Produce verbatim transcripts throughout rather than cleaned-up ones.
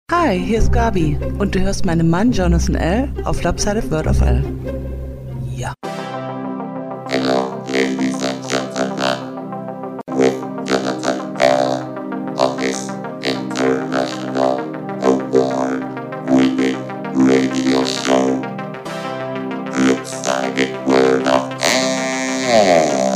Hi, hier ist Gabi und du hörst meinen Mann Jonathan L. auf Lopsided Word of L. Ja. Hello, ladies and gentlemen, with Jonathan L. on this international award-winning radio show, Lopsided Word of L.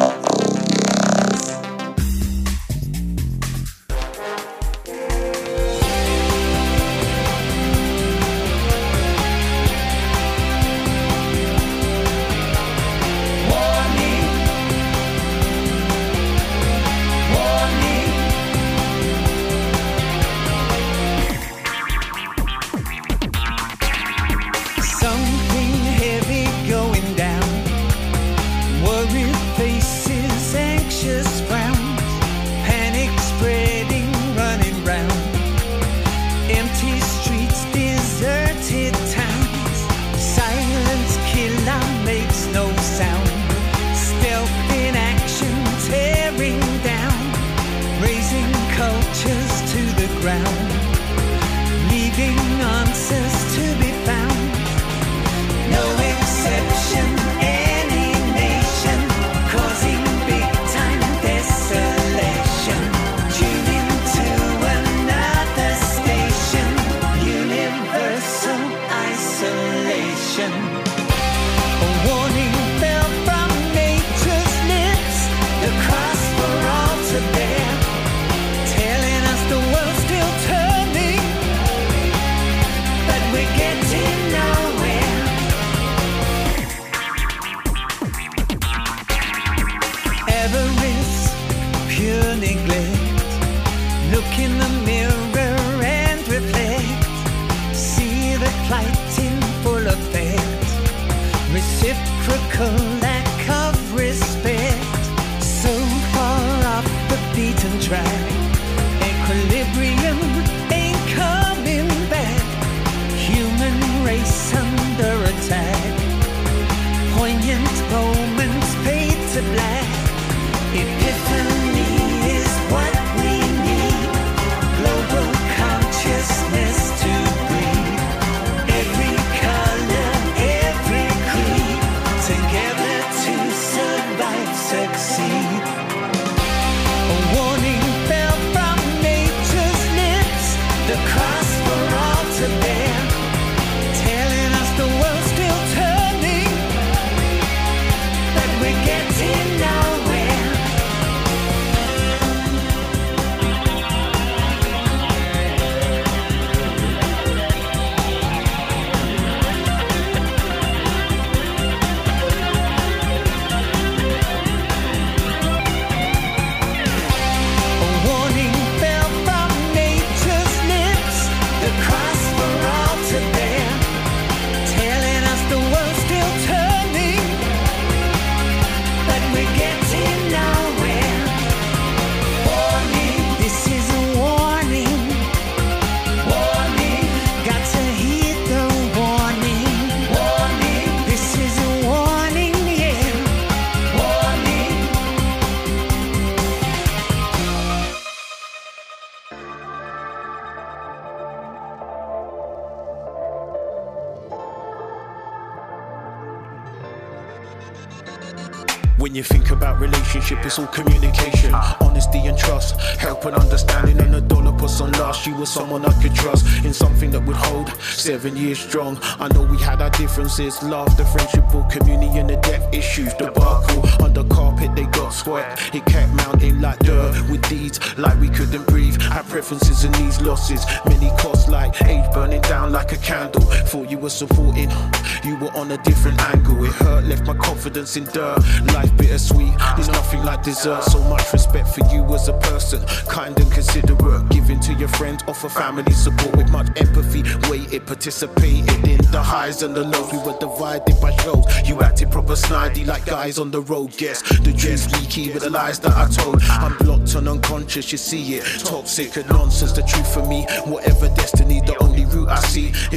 When you think about relationship, it's all communication, honesty and trust, help and understanding, and a dollar puts on last. She was someone I could trust in something that would hold seven years strong. I know we had our differences, laughter, friendship, or community, and the death issues debacle. Under carpet they got swept, it kept mounting like dirt with deeds like we couldn't breathe. Our preferences and these losses, many costs like age burning down like a candle. Thought you were supporting, you were on a different angle. It hurt, left my confidence in dirt. Life bittersweet, there's nothing like dessert. So much respect for you as a person, kind and considerate, giving to your friends, offer family support with much empathy. Waited, participated in the highs and the lows. We were divided by shows. You acted proper snidey like guys on the road. Guess the truth leaky with the lies that I told. I'm blocked and unconscious, you see it. Toxic and nonsense, the truth for me. Whatever destiny, the only route I see. If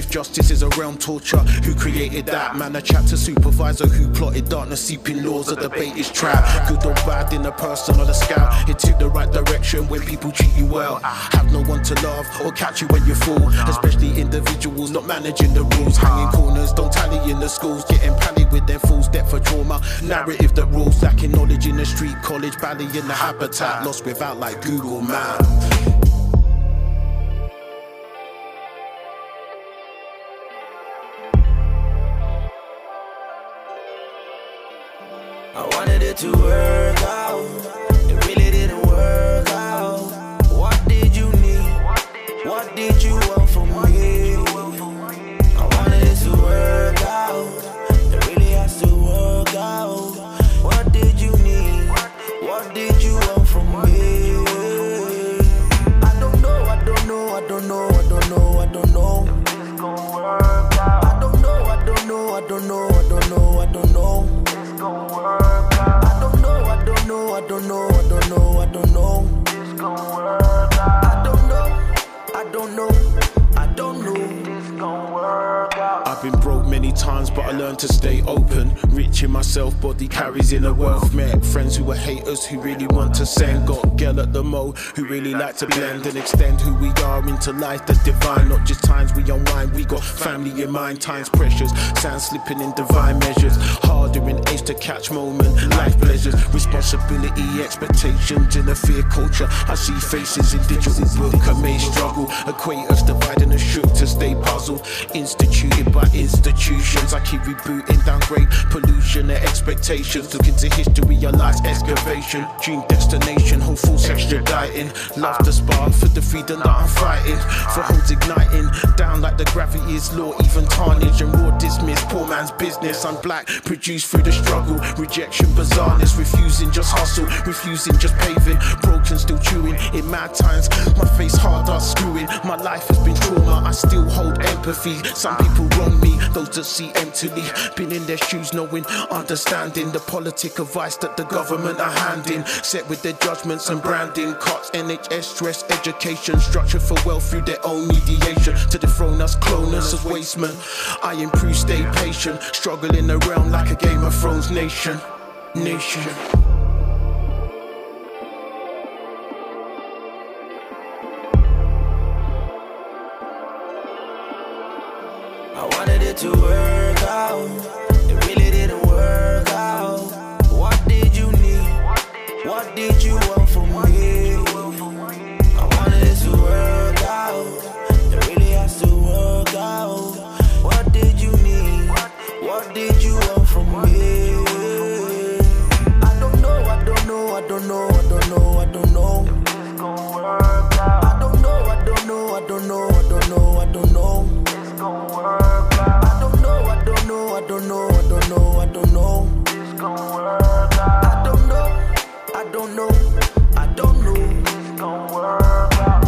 justice is a realm torture. Who created that? Man, a chapter supervisor who plotted darkness, seeping laws. The debate is trap. Good or bad in a person or the scout. It took the right direction when people treat you well. Have no one to love or catch you when you fall. Especially individuals not managing the rules. Hanging corners, don't tally in the schools. Getting pally with their fools, debt for trauma. Narrative that rules. Lacking knowledge in the street, college, valley in the habitat. Lost without like Google Maps. I wanted it to work out, it really didn't work out. What did you need? What did you want from me? I wanted it to work out, it really has to work out. What did you need? What did you want from me? I don't know, I don't know, I don't know, I don't know, I don't know. It's gonna work out. I don't know, I don't know, I don't know, I don't know, I don't know. It's gonna work out. I don't know, I don't know, I don't know, I don't know, I don't know. It's gonna work out. I don't know, I don't know, I don't know. It's gonna work out. I've been broke many times, but I learned to stay open. Rich in myself, body carries in a wealth. Met friends who were haters who really want to send. Got girl at the mo who really like to blend and extend who we are into life that's divine. Not just times we unwind, we got family in mind. Times pressures, sand slipping in divine measures. Harder in age to catch moment, life pleasures, responsibility, expectations in a fear culture. I see faces in digital book, I may struggle. Equate us dividing and shook to stay puzzled. Instituted by institutions, I keep rebooting, downgrade pollution and expectations. Look into history, your life's excavation. Dream destination, hopefuls extraditing. Love the spark for the freedom that I'm fighting. For homes igniting, down like the gravity is law. Even tarnish and raw dismiss, poor man's business. I'm black, produced through the struggle. Rejection, bizarreness, refusing just hustle. Refusing just paving, broken still chewing. In mad times, my face hard are screwing. My life has been trauma, I still hold empathy. Some people wrong me, those that see emptily. Been in their shoes knowing, understanding the politic advice that the government are handing. Set with their judgments and branding. Cuts, N H S, stress, education. Structure for wealth through their own mediation. To dethrone us, clone us as wastemen. I improve, stay patient. Struggling around like a Game of Thrones nation. Nation. I wanted it to work out, it really didn't work out. What did you need? What did you want from me? I wanted it to work out, it really has to work out. What did you need? What did you want from me? I don't know, I don't know, I don't know, I don't know, I don't know. It's gonna work out. I don't know, I don't know, I don't know, I don't know, I don't know. It's gonna work out. I don't know, I don't know, I don't know, I don't know, I don't know. It's gonna work out. I don't know, I don't know, I don't know. It's gonna work out.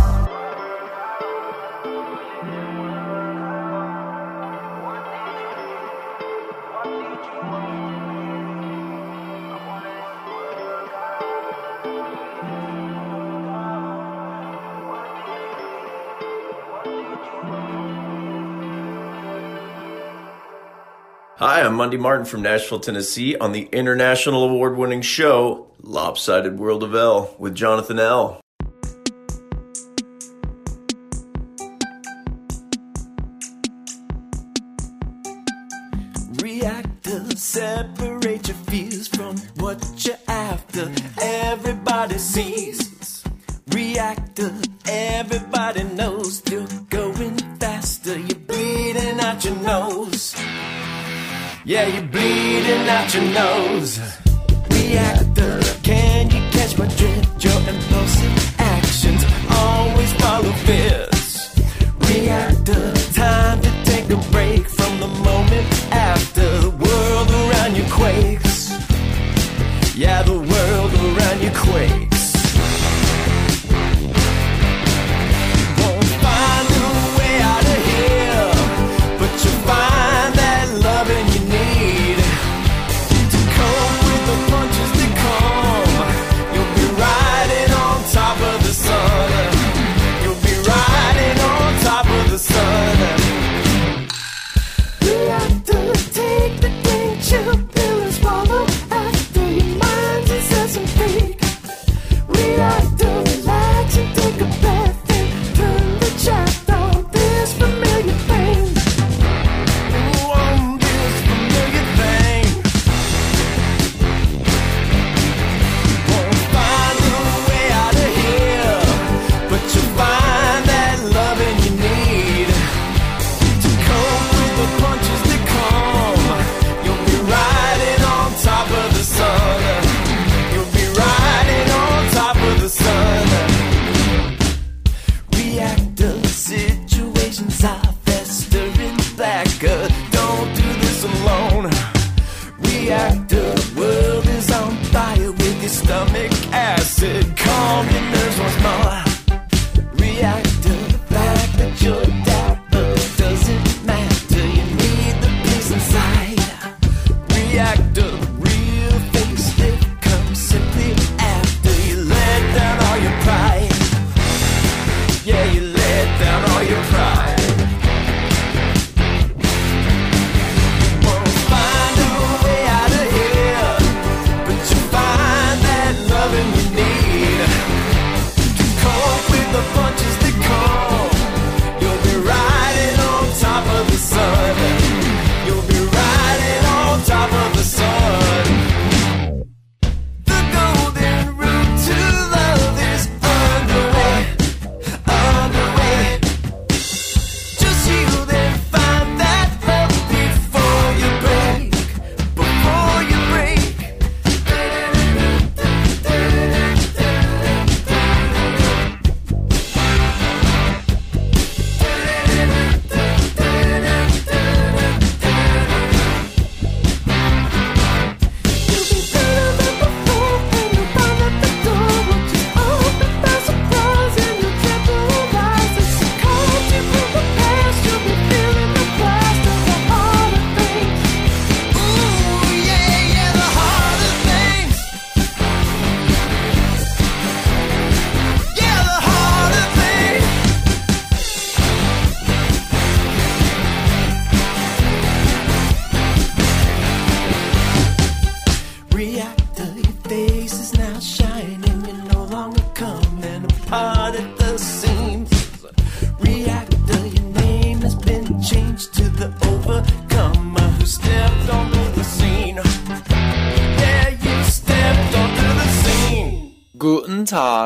Hi, I'm Monday Martin from Nashville, Tennessee on the international award-winning show Lopsided World of L with Jonathan L. Reactor, separate your fears from what you're after. Everybody sees. Reactor, everybody knows you're going faster. You're bleeding out your nose. Yeah, you're bleeding out your nose. Reactor, can you catch my drift? Your impulsive actions always follow fears. Reactor, time to take a break from the moment after the world around you quakes. Yeah, the world around you quakes. Won't find a way out of here, but you'll find that loving you need to cope with the punches that come. You'll be riding on top of the sun. You'll be riding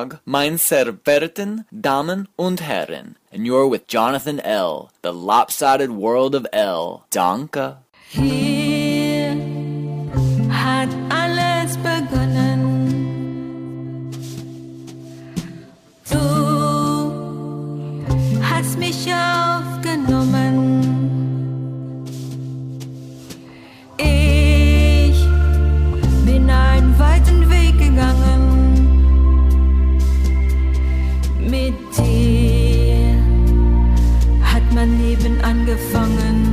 Tag, mein sehr verehrten Damen und Herren. And you're with Jonathan L., the lopsided world of L. Danke. Hier hat alles begonnen. Du hast mich aufgenommen. Ich bin einen weiten Weg gegangen. Mit dir hat mein Leben angefangen.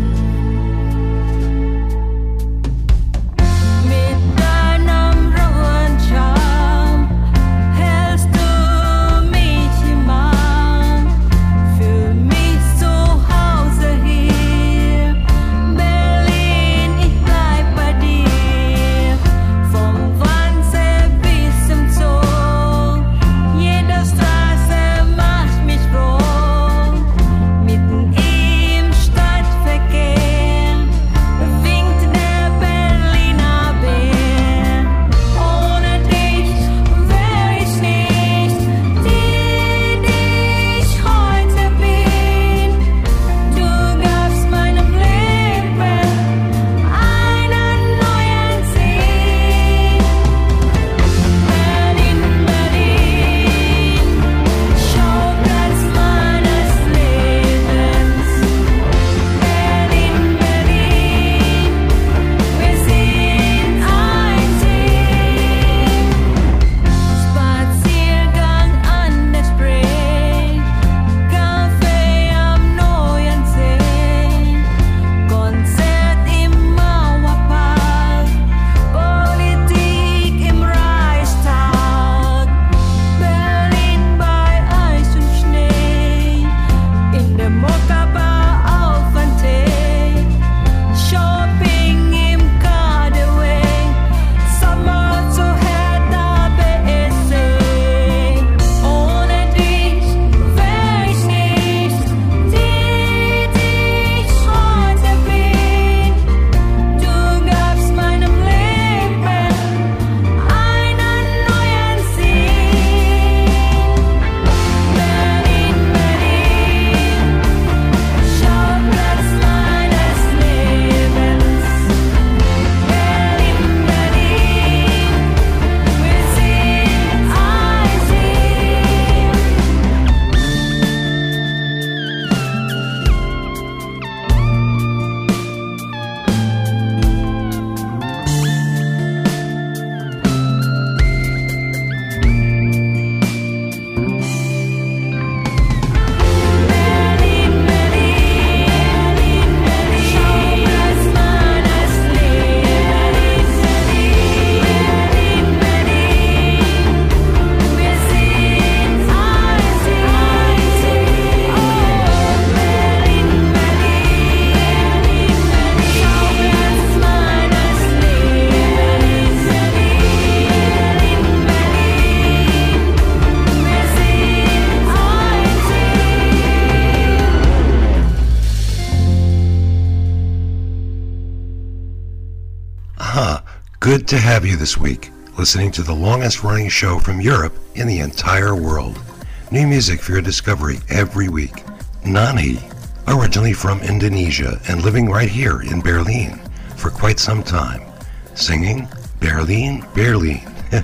Good to have you this week, listening to the longest running show from Europe in the entire world. New music for your discovery every week. Nani, originally from Indonesia and living right here in Berlin for quite some time. Singing Berlin, Berlin,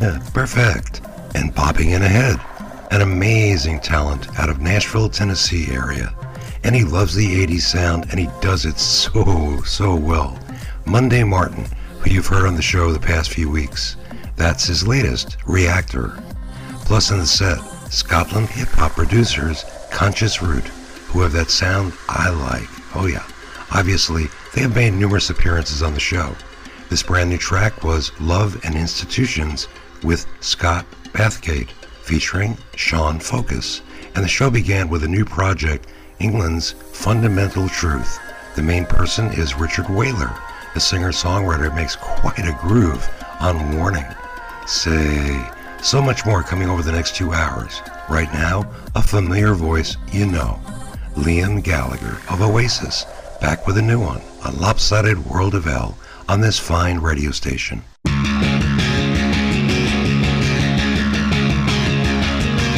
perfect, and popping in ahead. An amazing talent out of Nashville, Tennessee area. And he loves the eighties sound and he does it so, so well. Monday Martin, who you've heard on the show the past few weeks. That's his latest, Reactor. Plus in the set, Scotland hip-hop producers Conscious Root, who have that sound I like. Oh yeah. Obviously, they have made numerous appearances on the show. This brand new track was Love and Institutions with Scott Bathgate, featuring Sean Focus. And the show began with a new project, England's Fundamental Truth. The main person is Richard Whaler. The singer-songwriter makes quite a groove on Warning. Say, so much more coming over the next two hours. Right now, a familiar voice you know. Liam Gallagher of Oasis, back with a new one, a lopsided world of L, on this fine radio station.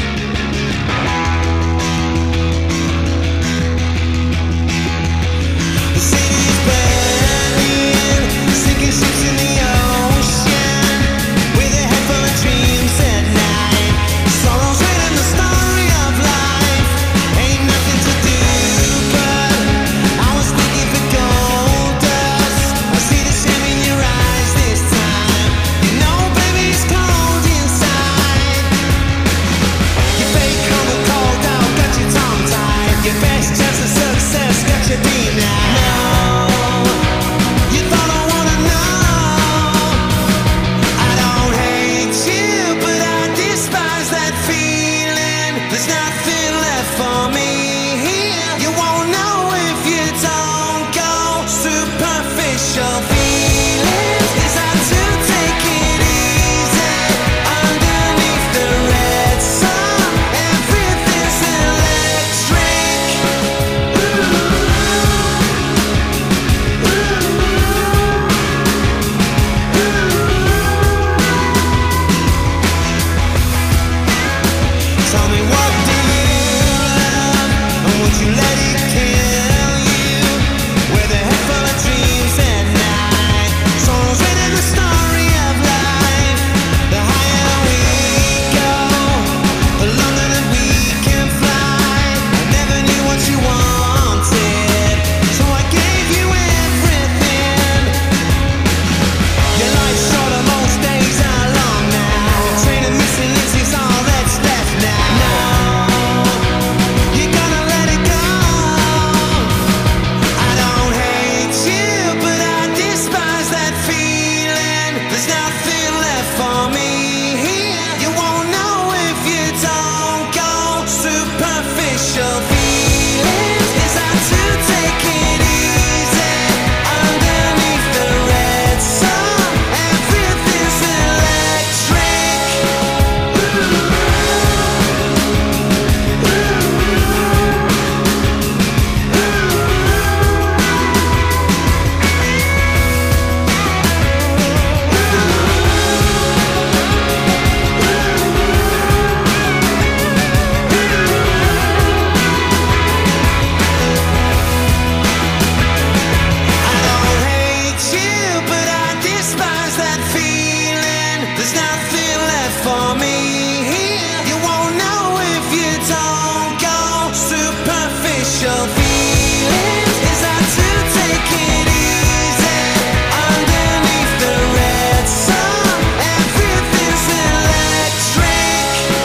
Cause the success got you deep now. You thought I wanna know. I don't hate you, but I despise that feeling. There's nothing left for me here. You won't know if you don't go. Superficial feelings. Is that to take it easy underneath the red sun? Everything's electric. Tell me, what do you love? And would you let it kill you? With a head full of dreams at night. Songs written the story of life. The higher we go, the longer that we can fly. I never knew what you wanted, so I gave you everything. Your life's short and most days are long now. Train and missing is all that's left now. No, you're gonna let it go. I don't hate you, but I despise that feeling. There's nothing left for me here. You won't know if you don't go. Superficial feelings. Is that to take it easy underneath the red sun? Everything's electric. I don't hate you, but I despise that feeling. There's nothing left for me here. You won't know if you don't go. Superficial feelings. Is that to take it easy underneath the red sun? Everything's electric.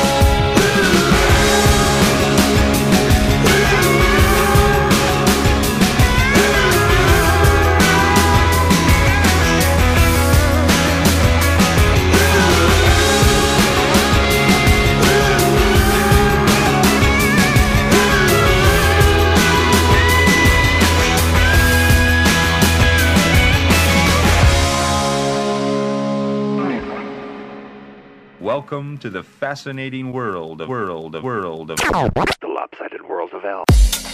Welcome to the fascinating world of world of world of the lopsided world of L.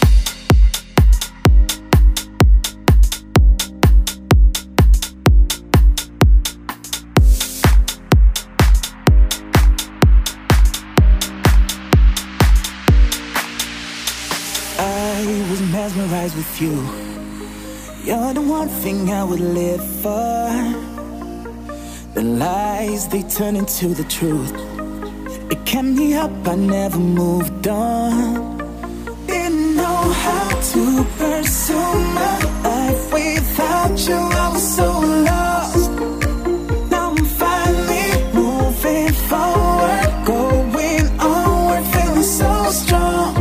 I was mesmerized with you. You're the one thing I would live for. The lies, they turn into the truth. It kept me up, I never moved on. Didn't know how to pursue my life without you. I was so lost. Now I'm finally moving forward, going onward, feeling so strong.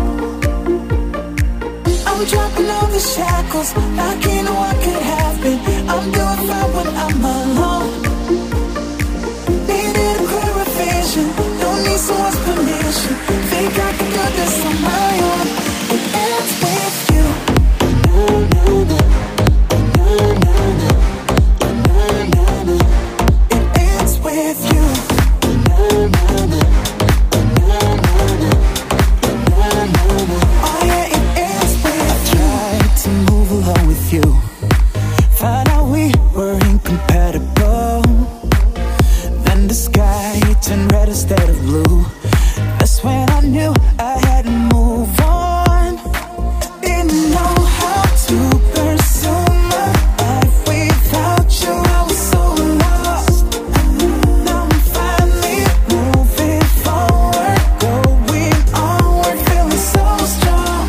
I'm dropping all the shackles, like you know what could happen. I'm doing fine when I'm alone. Needed a clearer vision, don't need someone's permission. Think I can do this on my own. It ends with you. No, no, no. No, no, no. No, no, no. It ends with you. No, no, no. No, no, no. No, no, no. Oh yeah, it ends with you. I tried to move along with you. Found out we were incompatible. Then the sky turned red instead of blue. That's when I knew I had to move on. Didn't know how to pursue my life without you. I was so lost. Now I'm finally moving forward, going onward, feeling so strong.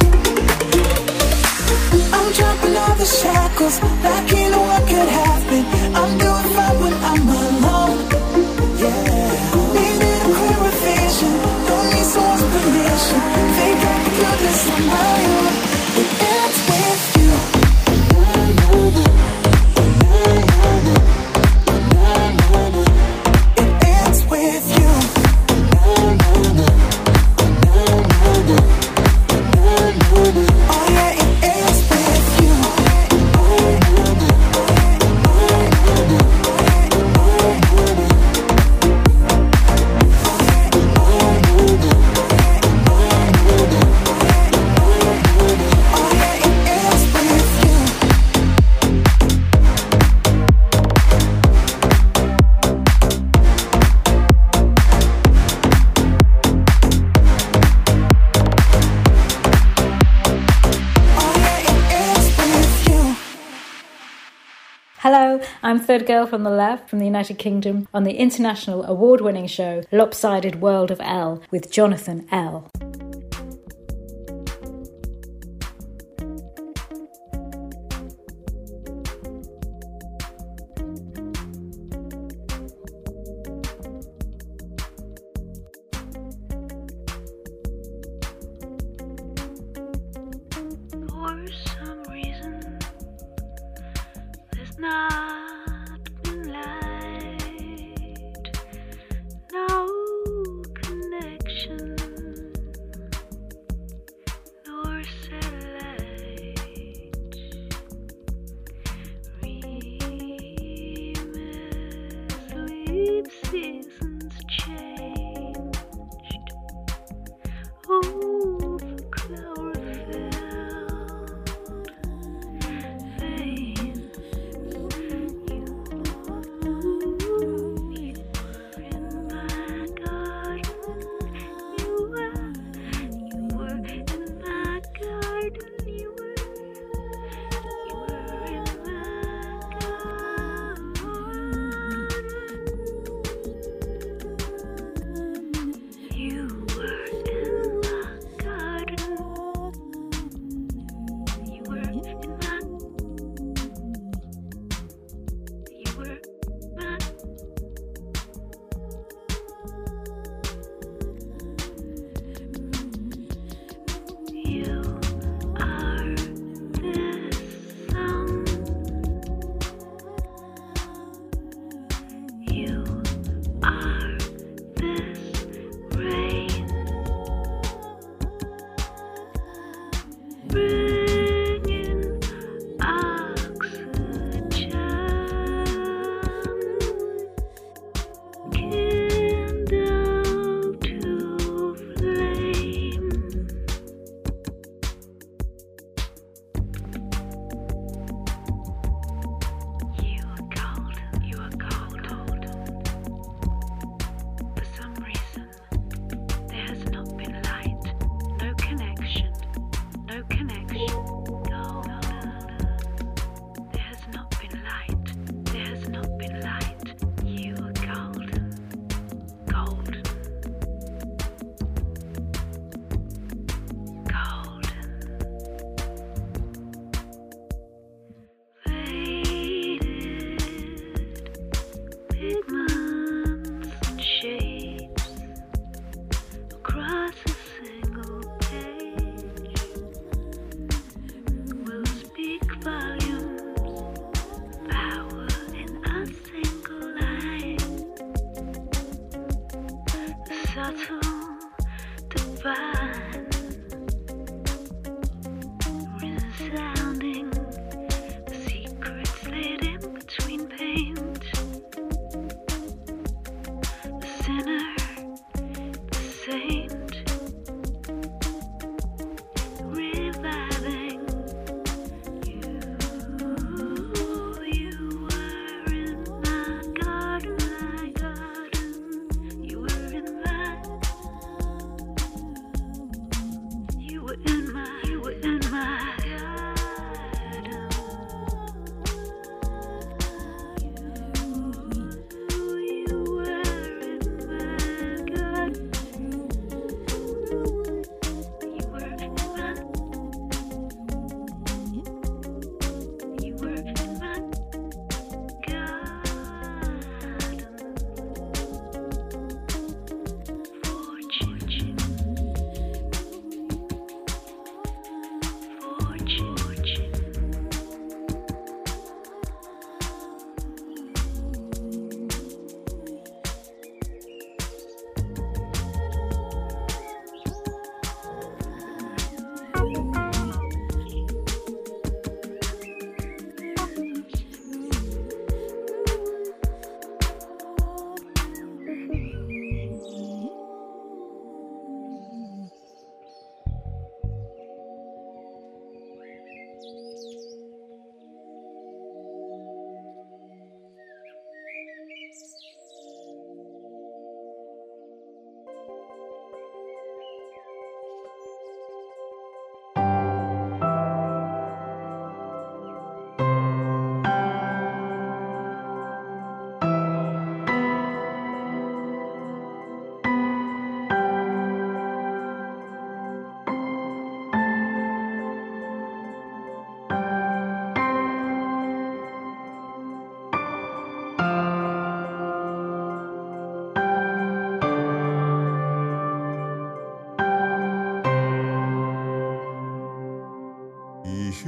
I'm dropping all the shackles, like you know what could happen. I'm doing fine when I'm alone. Yeah, needed a clearer vision, don't need someone's permission. Think I can do this on my own. It Hello, I'm Third Girl from the Left from the United Kingdom on the international award-winning show Lopsided World of L with Jonathan L. Not moonlight, no connection.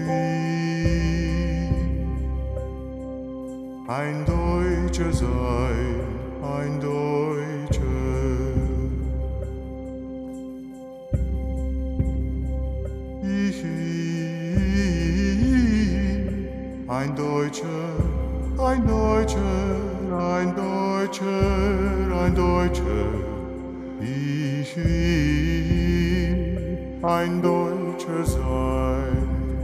Ein Deutscher sein, ein Deutscher. Ich, ein Deutscher, ein Deutscher, ein Deutscher, ein Deutscher. Ich will ein Deutscher sein.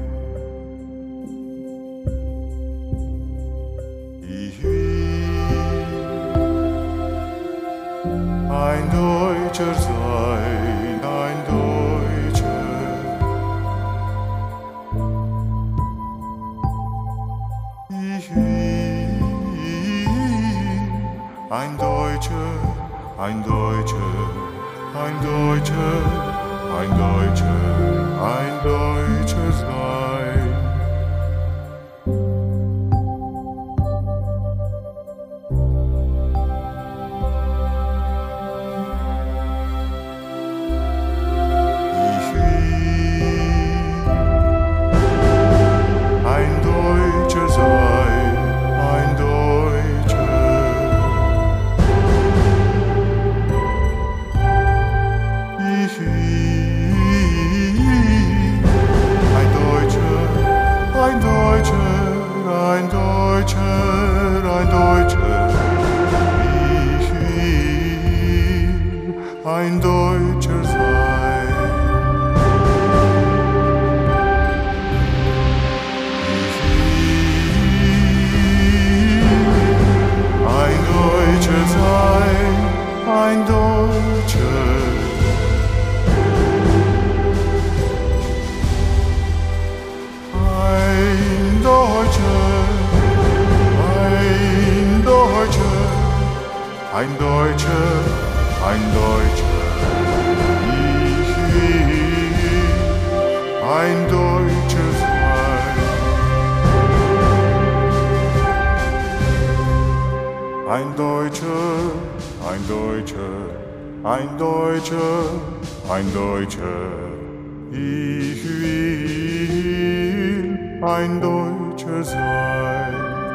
Ein Deutscher sein, ein Deutscher. Ich will ein Deutscher, ein Deutscher, ein Deutscher, ein Deutscher, ein Deutscher sein. Ein Deutscher sein. Ich will ein Deutscher sein, ein Deutscher. Ein Deutscher, ein Deutscher, ein Deutscher. Ein Deutscher, ich will ein Deutscher sein. Ein Deutscher, ein Deutscher, ein Deutscher, ein Deutscher. Ich will ein Deutscher sein.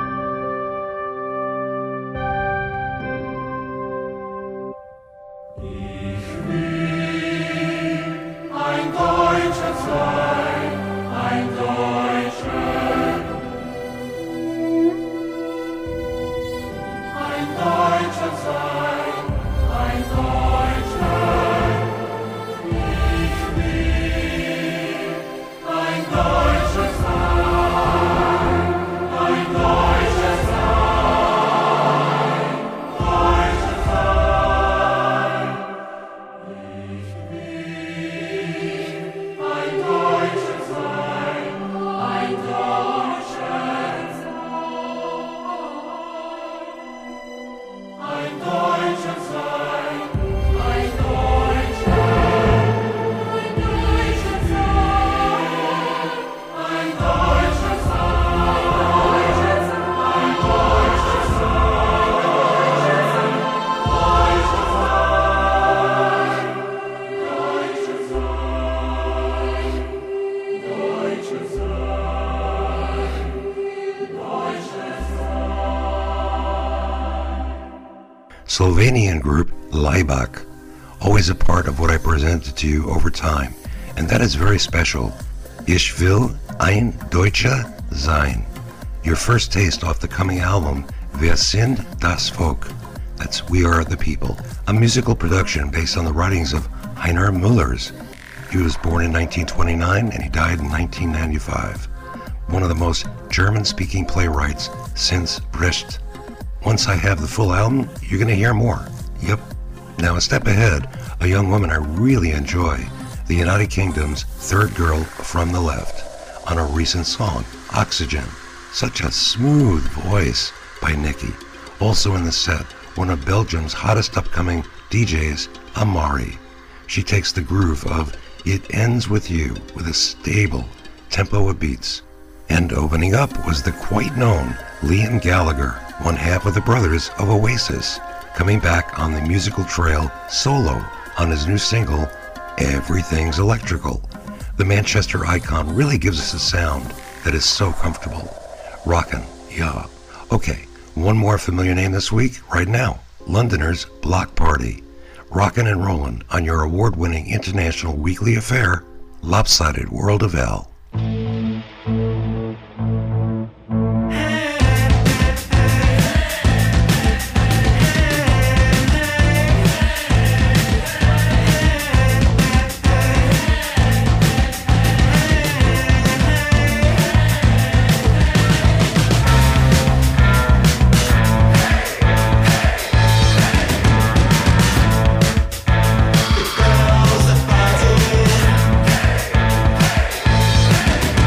Slovenian group Laibach, always a part of what I presented to you over time, and that is very special. Ich will ein Deutscher sein. Your first taste off the coming album, Wir sind das Volk. That's We Are the People, a musical production based on the writings of Heiner Müllers. He was born in nineteen twenty-nine and he died in nineteen ninety-five. One of the most German-speaking playwrights since Brecht. Once I have the full album, you're going to hear more. Yep. Now a step ahead, a young woman I really enjoy, the United Kingdom's third girl from the left, on a recent song, Oxygen. Such a smooth voice by Nikki. Also in the set, one of Belgium's hottest upcoming D Js, Amari. She takes the groove of It Ends With You with a stable tempo of beats. And opening up was the quite known Liam Gallagher, one half of the brothers of Oasis, coming back on the musical trail solo on his new single, Everything's Electrical. The Manchester icon really gives us a sound that is so comfortable. Rockin', yeah. Okay, one more familiar name this week, right now. Londoners' Block Party. Rockin' and rollin' on your award-winning international weekly affair, Lopsided World of L. Girls are fighting.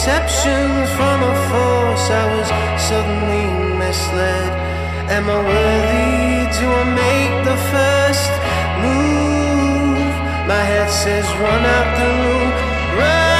deceptions from a force. I was suddenly misled. Am I worthy? Do I make the first move? My head says run out the room, run.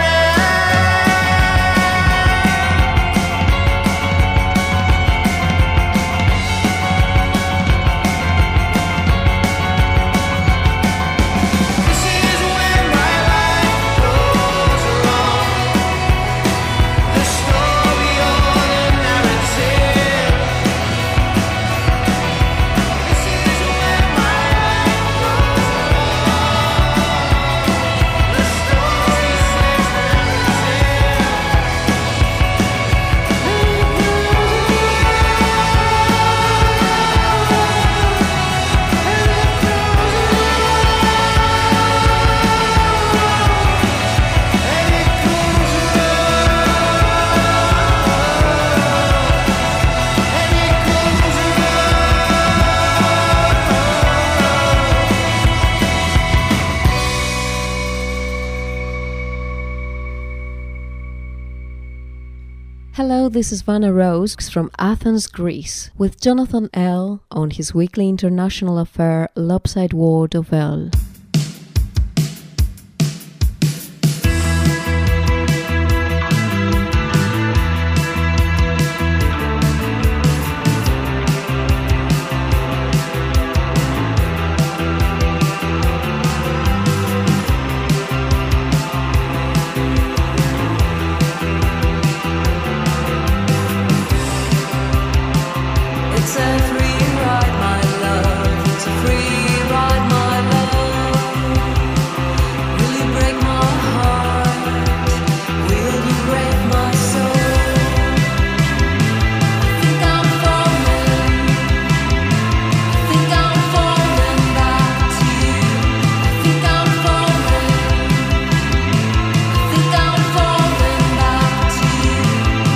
Hello, this is Vanna Rose from Athens, Greece, with Jonathan L. on his weekly international affair Lopsided World of L. It's a free ride, my love. It's a free ride, my love. Will you break my heart? Will you break my soul? I think I'm falling. I think I'm falling back to you. I think I'm falling. I think I'm falling back to you.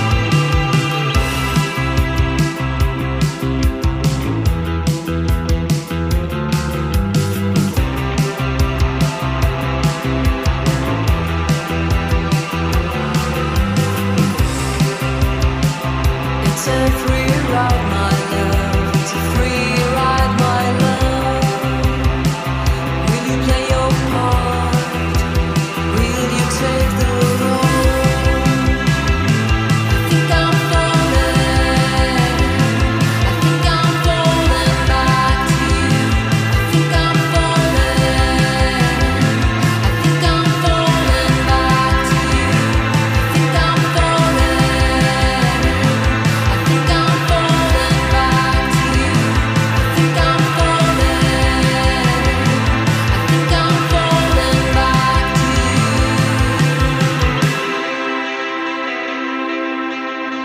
It's a free ride, my love. It's a free ride, my love. Will you play your part? Will you take the role? I think I'm falling. I think I'm falling back to you. I think I'm falling. I think I'm falling back to you. I think I'm falling. I think I'm falling back to you. I think I'm falling. I think I'm falling back to you.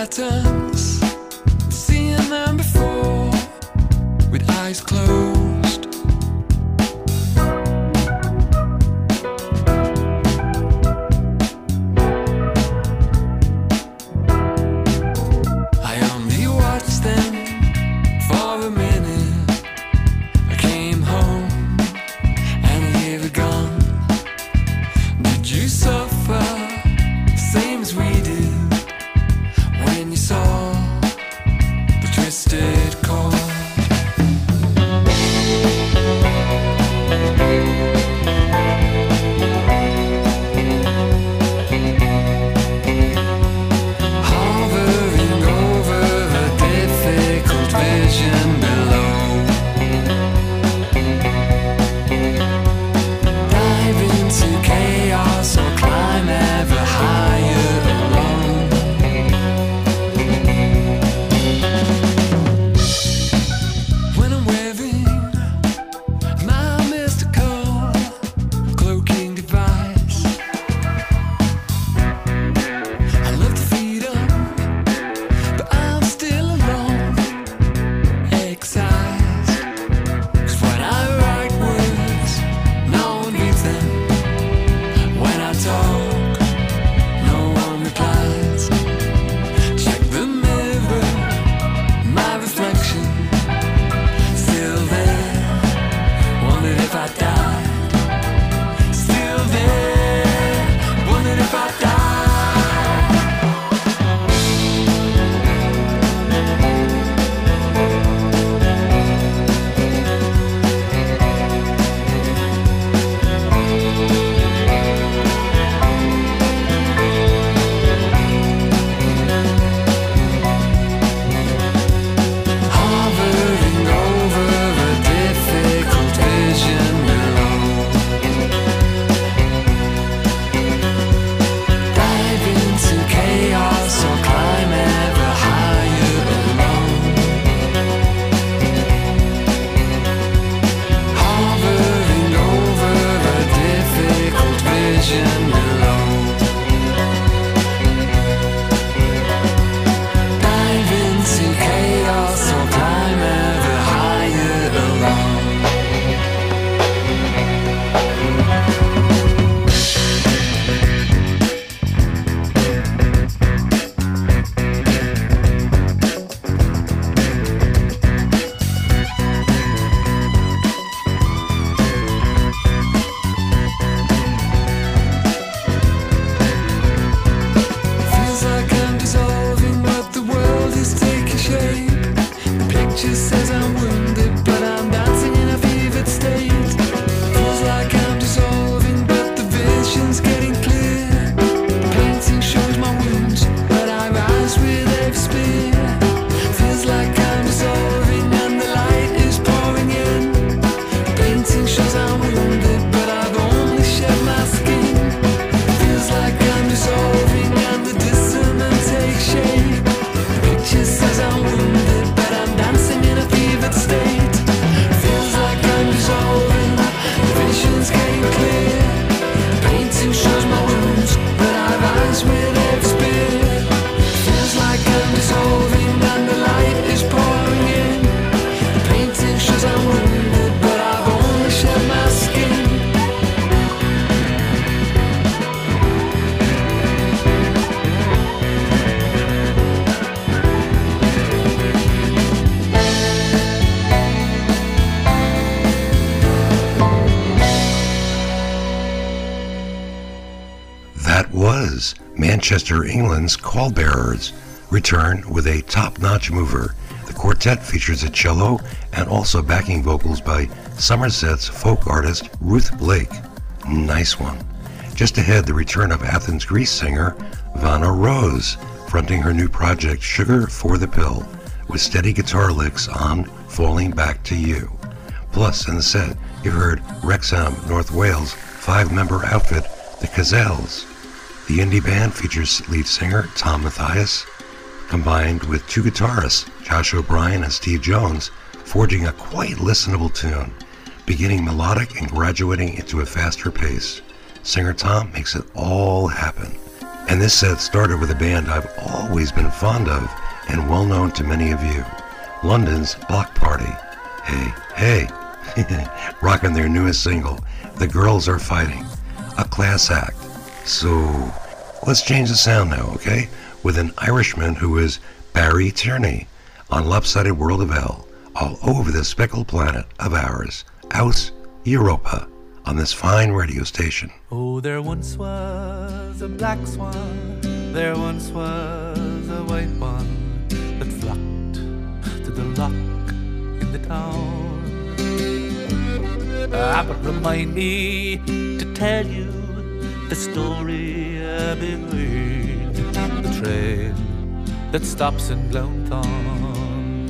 patterns, seeing them before with eyes closed. I only watched them for a minute. I came home and they were gone. Did you suffer same as we did when you saw the twisted cord? Hovering over a difficult vision below. Dive into chaos or climb ever higher alone. When I'm wearing my mystical cloaking device, I love the freedom, but I'm still alone. Excised. 'Cause when I write words, no one reads them. When I talk, no one replies. Check the mirror, my reflection still there. Wondered if I died. Still there. Wondered if I died. Hovering over a difficult vision below. Dive into chaos or climb ever higher alone. Hovering over a difficult vision below. Dive into chaos or climb ever higher alone. Feels like I'm dissolving, but the world is taking shape. The picture says I'm wounded, but I'm dancing in a fevered state. Feels like I'm dissolving, but the vision's getting clear. The painting shows my wounds, but I rise with every spear. Feels like I'm dissolving and the light is pouring in. The painting shows I'm wounded, but I've only shed my skin. Feels like I'm dissolving and the dissonance takes shape. The picture says I'm wounded, but I'm dancing in a fevered state. Feels like I'm dissolving, the vision's getting clear. The painting shows my wounds, but I rise with every spear. Feels like I'm dissolving and the light is pouring in. The painting shows I'm wounded, but I've only shed my skin. That was Manchester, England's Callbearers, return with a top-notch mover. The quartet features a cello and also backing vocals by Somerset's folk artist Ruth Blake. Nice one. Just ahead, the return of Athens, Greece singer Vanna Rose, fronting her new project Sugar for the Pill, with steady guitar licks on Falling Back to You. Plus, in the set, you heard Wrexham, North Wales, five-member outfit, the Cazelles. The indie band features lead singer Tom Mathias, combined with two guitarists, Josh O'Brien and Steve Jones, forging a quite listenable tune, beginning melodic and graduating into a faster pace. Singer Tom makes it all happen. And this set started with a band I've always been fond of and well known to many of you, London's Block Party. Hey, hey, rocking their newest single, The Girls Are Fighting, a class act. So let's change the sound now, okay? With an Irishman who is Barry Tierney on Lopsided World of L, all over the speckled planet of ours, Aus Europa, on this fine radio station. Oh, there once was a black swan, there once was a white one that flocked to the loch in the town. Ah, but remind me to tell you the story behind the train that stops in Glounthaune.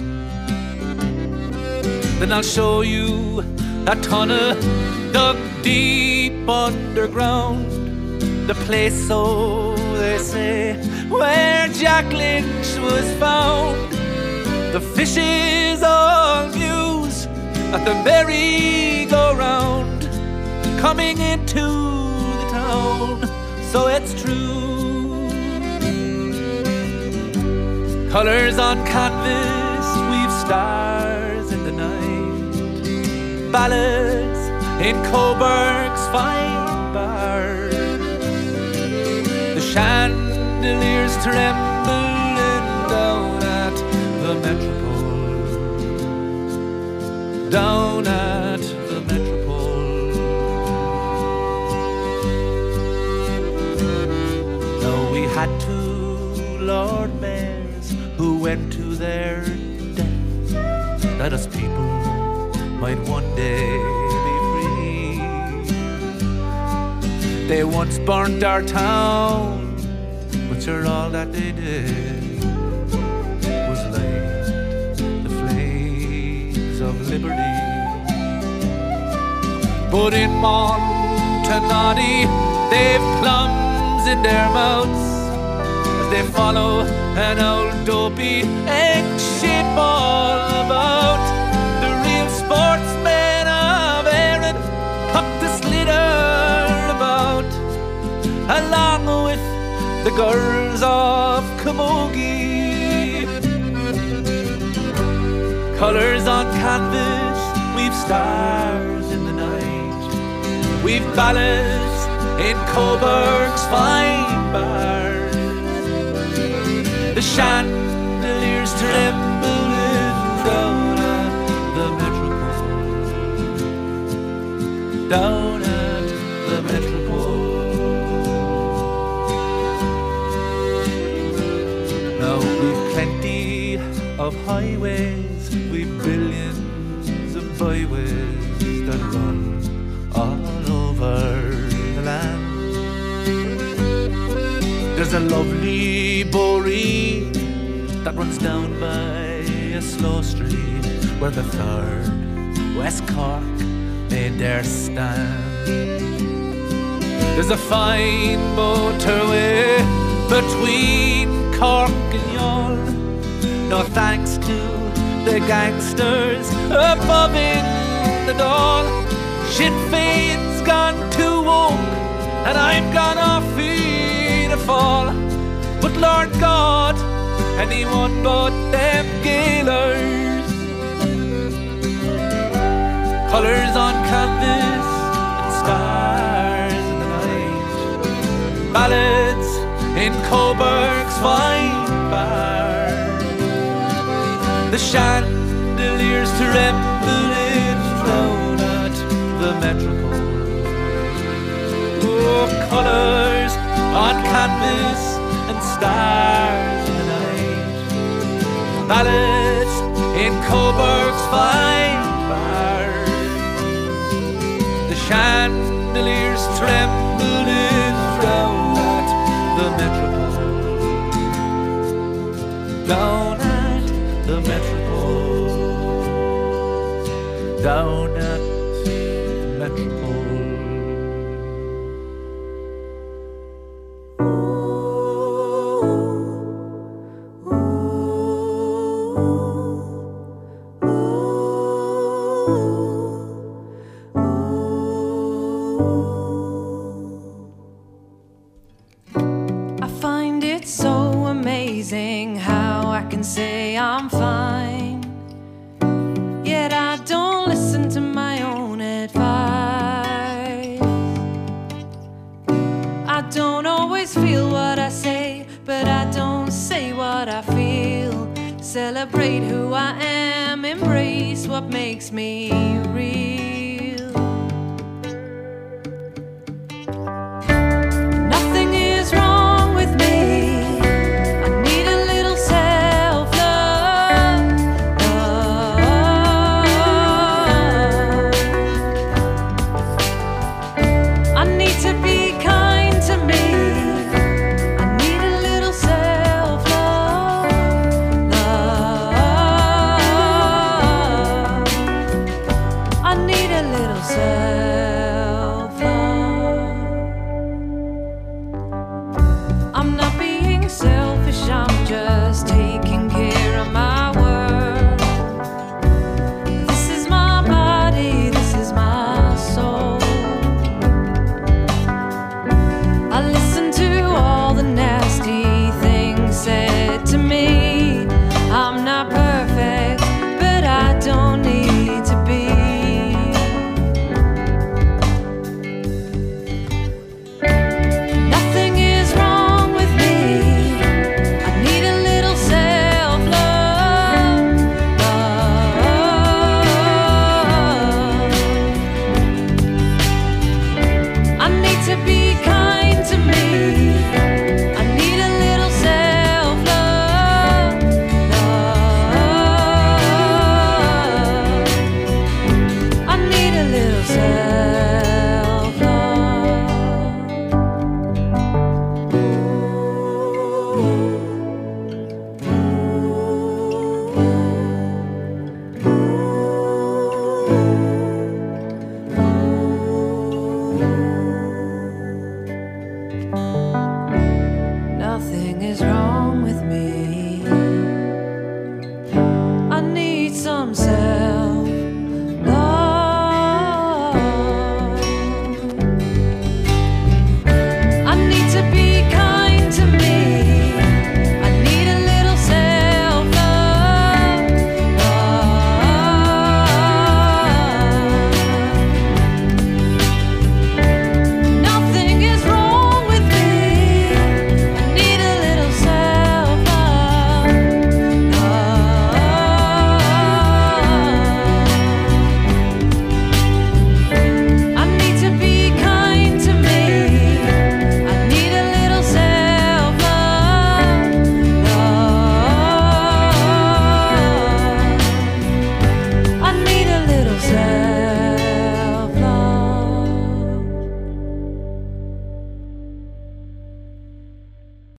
Then I'll show you a tunnel dug deep underground, the place, so they say, where Jack Lynch was found. The fishes all muse at the merry-go-round coming into the town, so it's true. Colours on canvas, we've stars in the night, ballads in Coburg's fine bar. The chandeliers trembling down at the Metropole, down at the Metropole. Now we had two Lord Mayors who went to their death, that us people might one day be free. They once burnt our town, but sure all that they did was light the flames of liberty. But in Montenotte they've plums in their mouths as they follow an old dopey egg ship all about. The real sportsmen of Erin puck the sliotar about, along with the girls of Camogie. Colours on canvas, we've stars in the night, we've ballads in Coburg's fine bar. The chandeliers trembling down at the Metropole, down at the Metropole. Now we've plenty of highways, we've billions of byways that run all over the land. There's a lovely Boreen that runs down by a slow street where the third West Cork made their stand. There's a fine motorway between Cork and Youghal, no thanks to the gangsters above in the Dáil. Sinn Féin's gone to woke and I'm gone off feet a fall, but Lord God, anyone but them Gaelers. Colours on canvas and stars in the night, ballads in Coburg's fine bar. The chandeliers trembling down at the Metropole. Oh, colours on canvas and stars in the night, ballads in Coburg's fine bar. The chandeliers trembling down at the Metropole, down at the Metropole, down at the Metropole. amazing how I can say I'm fine, yet I don't listen to my own advice. I don't always feel what I say, but I don't say what I feel. Celebrate who I am, embrace what makes me real.